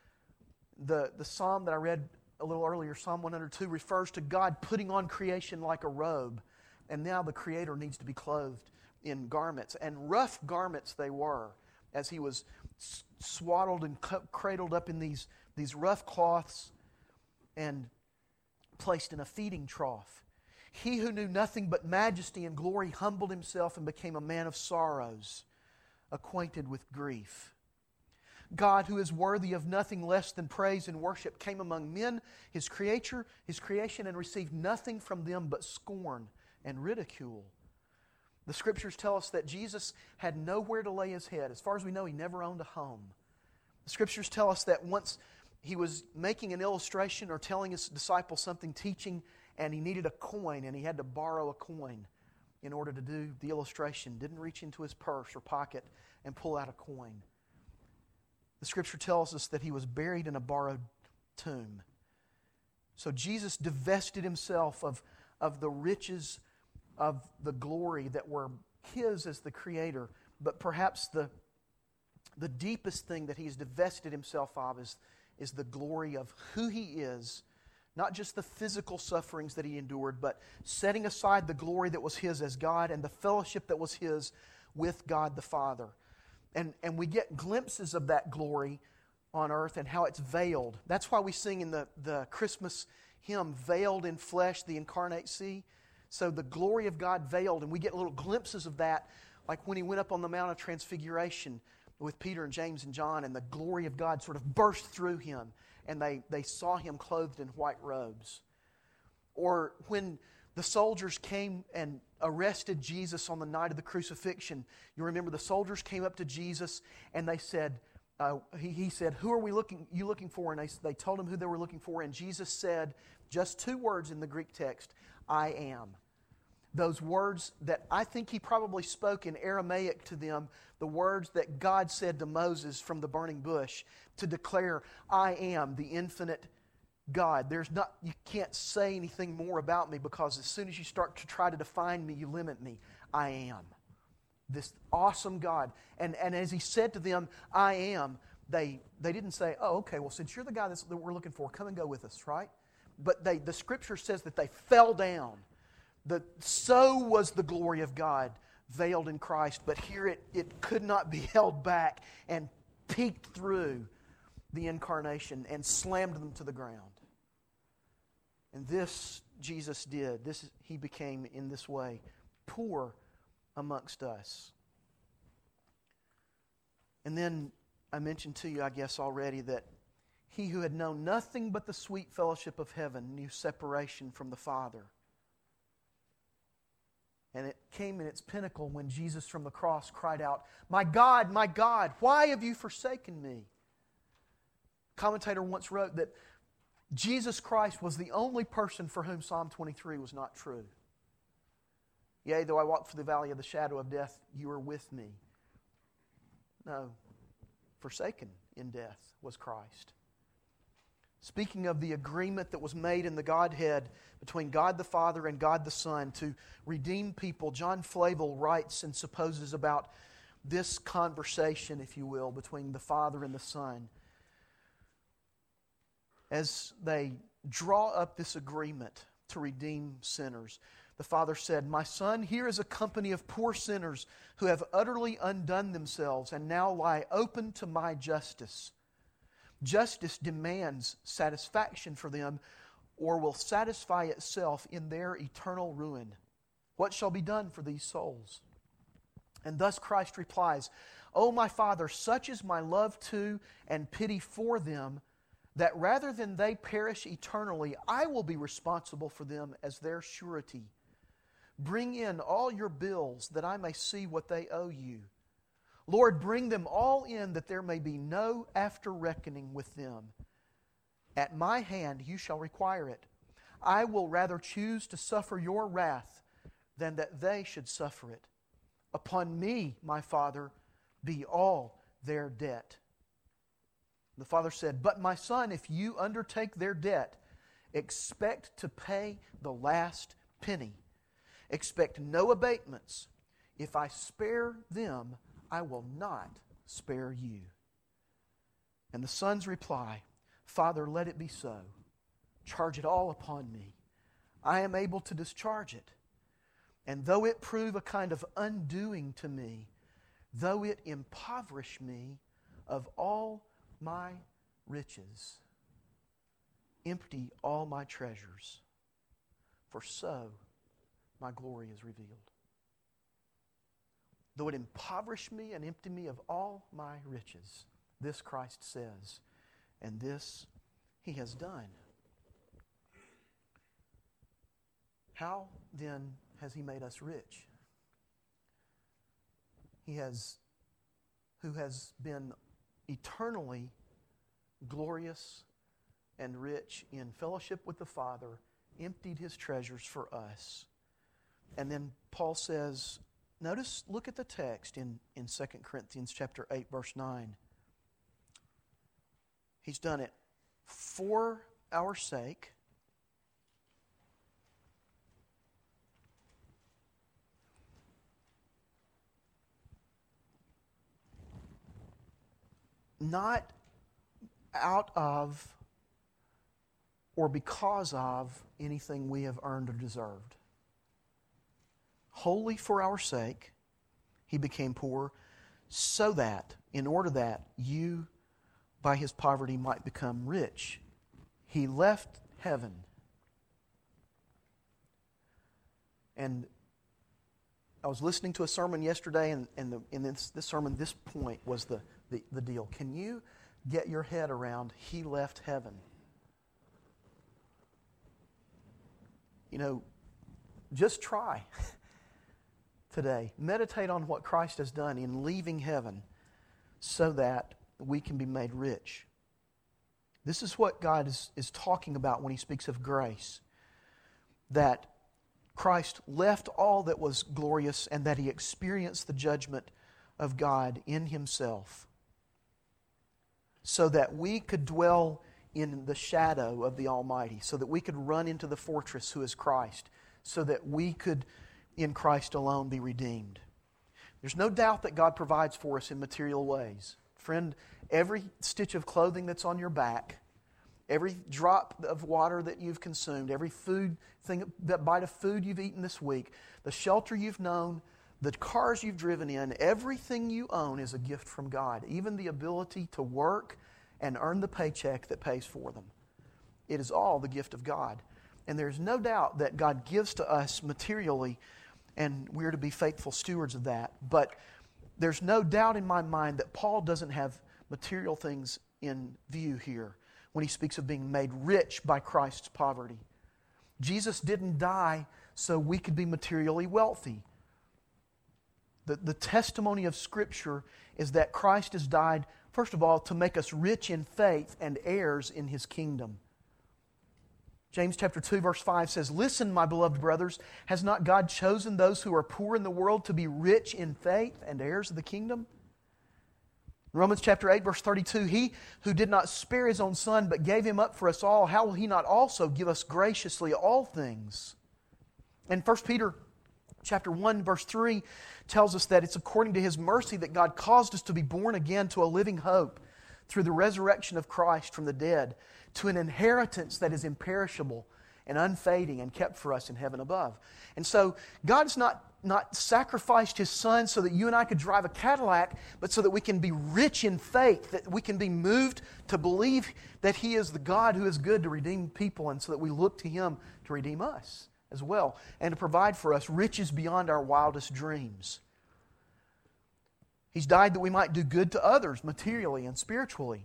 The psalm that I read a little earlier, Psalm 102, refers to God putting on creation like a robe. And now the Creator needs to be clothed in garments. And rough garments they were, as He was swaddled and cradled up in these rough cloths and placed in a feeding trough. He who knew nothing but majesty and glory humbled Himself and became a man of sorrows, acquainted with grief. God, who is worthy of nothing less than praise and worship, came among men, His creation, and received nothing from them but scorn and ridicule. The Scriptures tell us that Jesus had nowhere to lay His head. As far as we know, He never owned a home. The Scriptures tell us that once He was making an illustration or telling His disciples something, teaching, and He needed a coin, and He had to borrow a coin in order to do the illustration. Didn't reach into His purse or pocket and pull out a coin. The Scripture tells us that He was buried in a borrowed tomb. So Jesus divested Himself of the riches of the glory that were His as the Creator. But perhaps the deepest thing that He's divested Himself of is the glory of who He is. Not just the physical sufferings that He endured, but setting aside the glory that was His as God and the fellowship that was His with God the Father. And we get glimpses of that glory on earth and how it's veiled. That's why we sing in the Christmas hymn, veiled in flesh, the incarnate see. So the glory of God veiled, and we get little glimpses of that, like when He went up on the Mount of Transfiguration with Peter and James and John, and the glory of God sort of burst through Him, and they saw Him clothed in white robes. Or when the soldiers came and arrested Jesus on the night of the crucifixion, you remember the soldiers came up to Jesus and they said, he said, "Who are you looking for?" And they told him who they were looking for. And Jesus said just 2 words in the Greek text, "I am." Those words that I think he probably spoke in Aramaic to them, the words that God said to Moses from the burning bush to declare, "I am the infinite God." You can't say anything more about me, because as soon as you start to try to define me, you limit me. I am this awesome God. And as he said to them, "I am," they didn't say, "Oh, okay, well, since you're the guy that we're looking for, come and go with us," right? But the Scripture says that they fell down. So was the glory of God veiled in Christ, but here it could not be held back and peeked through the incarnation and slammed them to the ground. And this Jesus did. He became in this way poor amongst us. And then I mentioned to you, I guess already, that he who had known nothing but the sweet fellowship of heaven knew separation from the Father. And it came in its pinnacle when Jesus from the cross cried out, my God, why have you forsaken me?" A commentator once wrote that Jesus Christ was the only person for whom Psalm 23 was not true. "Yea, though I walk through the valley of the shadow of death, you are with me." No, forsaken in death was Christ. Speaking of the agreement that was made in the Godhead between God the Father and God the Son to redeem people, John Flavel writes and supposes about this conversation, if you will, between the Father and the Son. As they draw up this agreement to redeem sinners, the Father said, "My Son, here is a company of poor sinners who have utterly undone themselves and now lie open to my justice. Justice demands satisfaction for them, or will satisfy itself in their eternal ruin. What shall be done for these souls?" And thus Christ replies, "O my Father, such is my love to and pity for them, that rather than they perish eternally, I will be responsible for them as their surety. Bring in all your bills, that I may see what they owe you. Lord, bring them all in, that there may be no after reckoning with them. At my hand you shall require it. I will rather choose to suffer your wrath than that they should suffer it. Upon me, my Father, be all their debt." The Father said, "But my Son, if you undertake their debt, expect to pay the last penny. Expect no abatements. If I spare them, I will not spare you." And the Son's reply, "Father, let it be so. Charge it all upon me. I am able to discharge it. And though it prove a kind of undoing to me, though it impoverish me of all my riches, empty all my treasures, for so my glory is revealed. Though it impoverish me and empty me of all my riches," this Christ says, and this He has done. How then has He made us rich? Who has been eternally glorious and rich in fellowship with the Father, emptied His treasures for us. And then Paul says, look at the text in 2 Corinthians chapter 8, verse 9. He's done it for our sake. Not out of or because of anything we have earned or deserved. Wholly for our sake, He became poor, so that, in order that you, by His poverty, might become rich. He left heaven. And I was listening to a sermon yesterday, and in this sermon, this point was the deal. Can you get your head around He left heaven? Just try today. Meditate on what Christ has done in leaving heaven so that that we can be made rich. This is what God is talking about when He speaks of grace. That Christ left all that was glorious and that He experienced the judgment of God in Himself so that we could dwell in the shadow of the Almighty, so that we could run into the fortress who is Christ, so that we could, in Christ alone, be redeemed. There's no doubt that God provides for us in material ways. Friend, every stitch of clothing that's on your back, every drop of water that you've consumed, every that bite of food you've eaten this week, the shelter you've known, the cars you've driven in, everything you own is a gift from God. Even the ability to work and earn the paycheck that pays for them. It is all the gift of God. And there's no doubt that God gives to us materially, and we're to be faithful stewards of that. But there's no doubt in my mind that Paul doesn't have material things in view here when he speaks of being made rich by Christ's poverty. Jesus didn't die so we could be materially wealthy. The testimony of Scripture is that Christ has died, first of all, to make us rich in faith and heirs in His kingdom. James chapter 2 verse 5 says, "Listen, my beloved brothers, has not God chosen those who are poor in the world to be rich in faith and heirs of the kingdom?" Romans chapter 8 verse 32, "He who did not spare His own Son, but gave Him up for us all, how will He not also give us graciously all things?" And 1 Peter chapter 1 verse 3 tells us that it's according to His mercy that God caused us to be born again to a living hope through the resurrection of Christ from the dead, to an inheritance that is imperishable and unfading and kept for us in heaven above. And so God's not sacrificed His Son so that you and I could drive a Cadillac, but so that we can be rich in faith, that we can be moved to believe that He is the God who is good to redeem people, and so that we look to Him to redeem us as well, and to provide for us riches beyond our wildest dreams. He's died that we might do good to others materially and spiritually.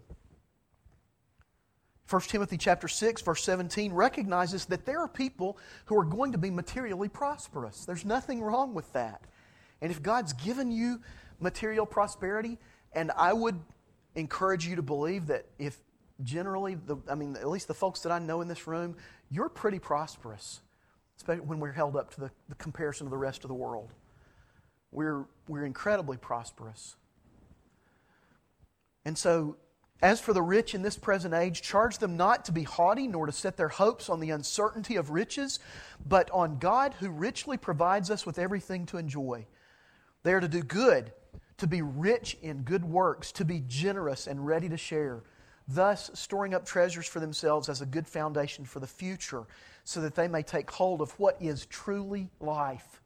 1 Timothy chapter 6 verse 17 recognizes that there are people who are going to be materially prosperous. There's nothing wrong with that. And if God's given you material prosperity, and I would encourage you to believe that if generally, at least the folks that I know in this room, you're pretty prosperous, especially when we're held up to the comparison of the rest of the world. We're incredibly prosperous. And so, as for the rich in this present age, charge them not to be haughty, nor to set their hopes on the uncertainty of riches, but on God who richly provides us with everything to enjoy. They are to do good, to be rich in good works, to be generous and ready to share, thus storing up treasures for themselves as a good foundation for the future, so that they may take hold of what is truly life.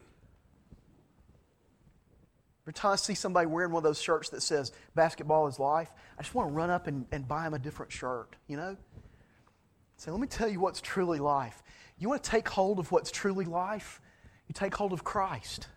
Every time I see somebody wearing one of those shirts that says, "Basketball is life," I just want to run up and buy them a different shirt, So let me tell you what's truly life. You want to take hold of what's truly life? You take hold of Christ.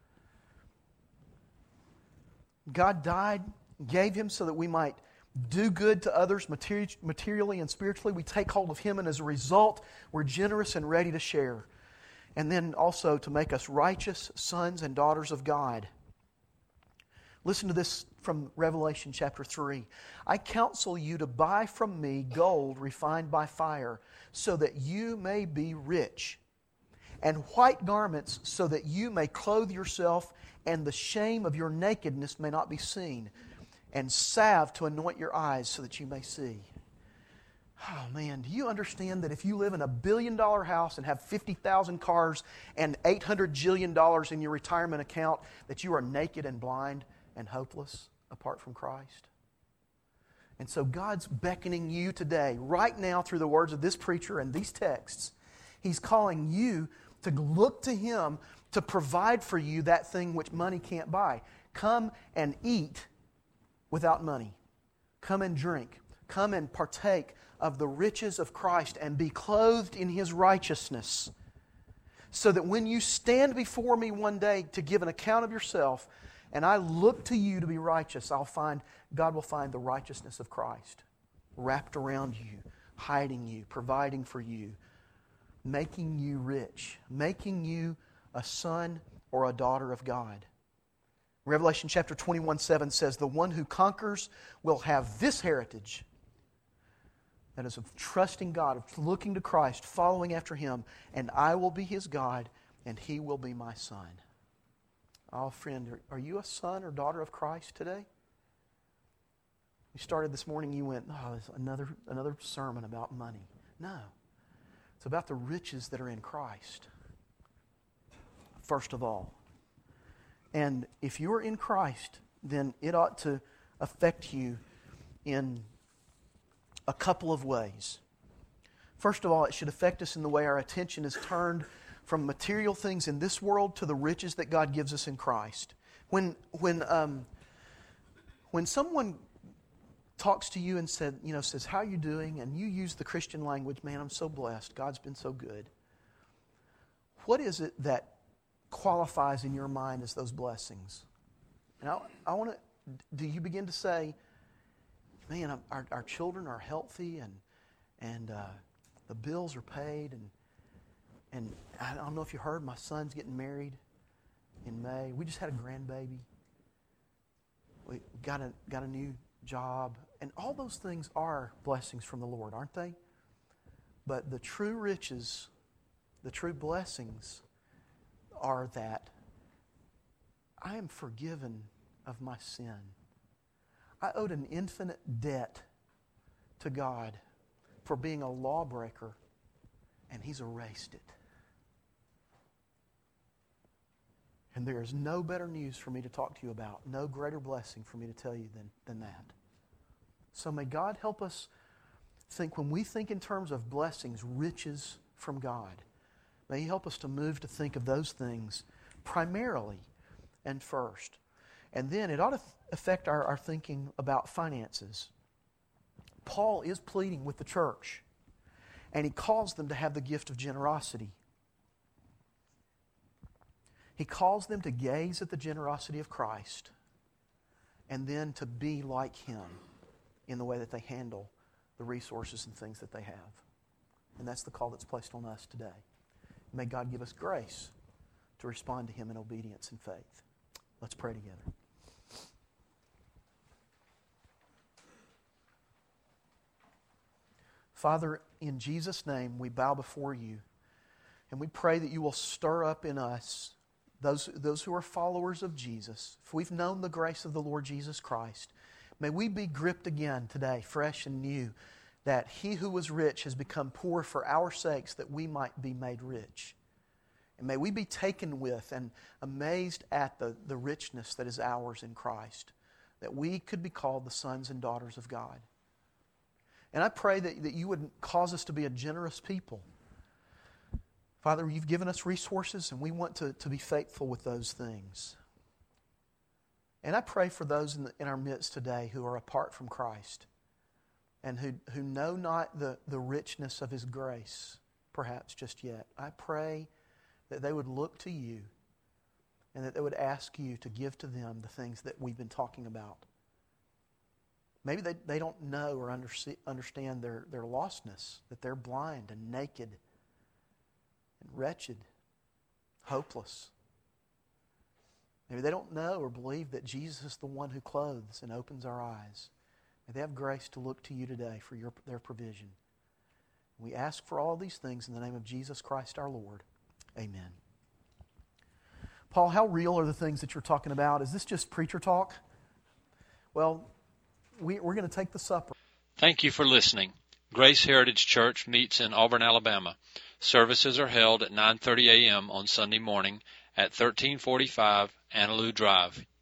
God died, gave Him so that we might do good to others materially and spiritually. We take hold of Him, and as a result, we're generous and ready to share. And then also to make us righteous sons and daughters of God. Listen to this from Revelation chapter 3. "I counsel you to buy from me gold refined by fire, so that you may be rich, and white garments, so that you may clothe yourself, and the shame of your nakedness may not be seen, and salve to anoint your eyes, so that you may see." Oh man, do you understand that if you live in a $1 billion house and have 50,000 cars and $800 jillion in your retirement account, that you are naked and blind and hopeless apart from Christ? And so God's beckoning you today, right now, through the words of this preacher and these texts. He's calling you to look to Him to provide for you that thing which money can't buy. Come and eat without money. Come and drink. Come and partake of the riches of Christ and be clothed in His righteousness, so that when you stand before me one day to give an account of yourself, and I look to you to be righteous, God will find the righteousness of Christ wrapped around you, hiding you, providing for you, making you rich, making you a son or a daughter of God. Revelation chapter 21:7 says, the one who conquers will have this heritage. That is of trusting God, of looking to Christ, following after Him, and I will be his God, and he will be my son. Oh, friend, are you a son or daughter of Christ today? You started this morning, you went, oh, it's another sermon about money. No. It's about the riches that are in Christ, first of all. And if you are in Christ, then it ought to affect you in a couple of ways. First of all, it should affect us in the way our attention is turned from material things in this world to the riches that God gives us in Christ. When someone talks to you and says, how are you doing? And you use the Christian language, man, I'm so blessed. God's been so good. What is it that qualifies in your mind as those blessings? And I want to, do you begin to say, man, our children are healthy and the bills are paid and I don't know if you heard, my son's getting married in May. We just had a grandbaby. We got a new job. And all those things are blessings from the Lord, aren't they? But the true riches, the true blessings are that I am forgiven of my sin. I owed an infinite debt to God for being a lawbreaker, and He's erased it. And there is no better news for me to talk to you about, no greater blessing for me to tell you than that. So may God help us think, when we think in terms of blessings, riches from God, may He help us to move to think of those things primarily and first. And then it ought to affect our thinking about finances. Paul is pleading with the church, and he calls them to have the gift of generosity. He calls them to gaze at the generosity of Christ and then to be like Him in the way that they handle the resources and things that they have. And that's the call that's placed on us today. May God give us grace to respond to Him in obedience and faith. Let's pray together. Father, in Jesus' name, we bow before You, and we pray that You will stir up in us those who are followers of Jesus. If we've known the grace of the Lord Jesus Christ, may we be gripped again today, fresh and new, that He who was rich has become poor for our sakes, that we might be made rich. And may we be taken with and amazed at the richness that is ours in Christ, that we could be called the sons and daughters of God. And I pray that You would cause us to be a generous people. Father, You've given us resources, and we want to be faithful with those things. And I pray for those in our midst today who are apart from Christ and who know not the richness of His grace, perhaps just yet. I pray that they would look to You and that they would ask You to give to them the things that we've been talking about. Maybe they don't know or understand their lostness, that they're blind and naked and wretched, hopeless. Maybe they don't know or believe that Jesus is the one who clothes and opens our eyes. May they have grace to look to You today for their provision. We ask for all these things in the name of Jesus Christ our Lord. Amen. Paul, how real are the things that you're talking about? Is this just preacher talk? Well, we're going to take the supper. Thank you for listening. Grace Heritage Church meets in Auburn, Alabama. Services are held at 9:30 a.m. on Sunday morning at 1345 Annaloo Drive,